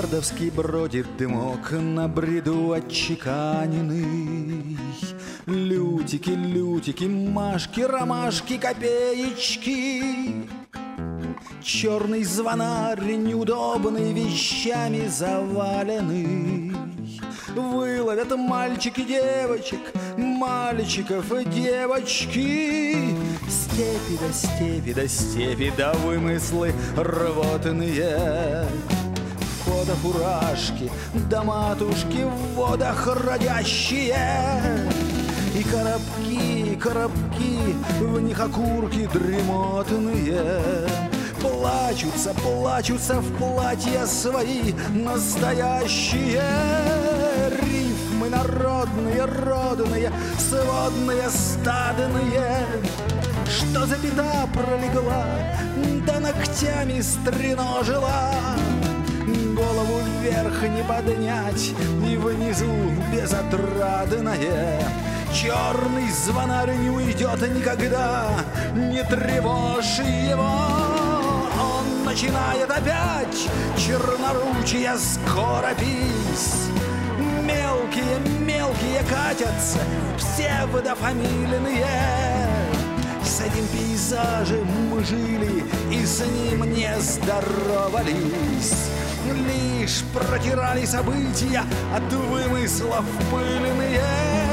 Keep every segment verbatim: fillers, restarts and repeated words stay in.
Миллиардовский бродит дымок на бреду отчеканенный. Лютики, лютики, машки, ромашки, копеечки. Черный звонарь, неудобный, вещами заваленный. Выловят мальчики девочек, мальчиков и девочки. Степи да степи да степи да вымыслы рвотные. В водах фуражки да матушки в водах родящие. И коробки, коробки, в них окурки дремотные. Плачутся, плачутся в платья свои настоящие. Рифмы народные, родные, сводные, стадные. Что за беда пролегла, да ногтями стреножила. Голову вверх не поднять, и внизу безотрадное. Черный звонарь не уйдет никогда, не тревожь его. Он начинает опять черноручья скоропись. Мелкие, мелкие катятся, псевдофамильные. С этим пейзажем мы жили и с ним не здоровались. Лишь протирали события от вымыслов пыльные.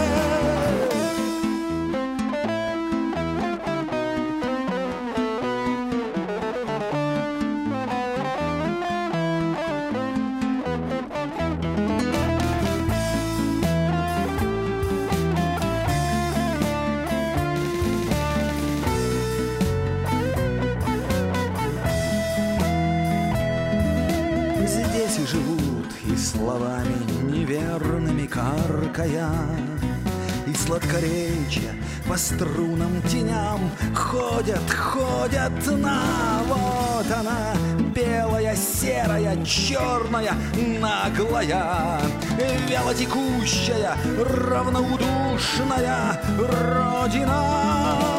Здесь и живут, и словами неверными каркая, и сладкоречия по струнам теням ходят, ходят на. Вот она, белая, серая, черная, наглая, вялотекущая, равноудушная Родина.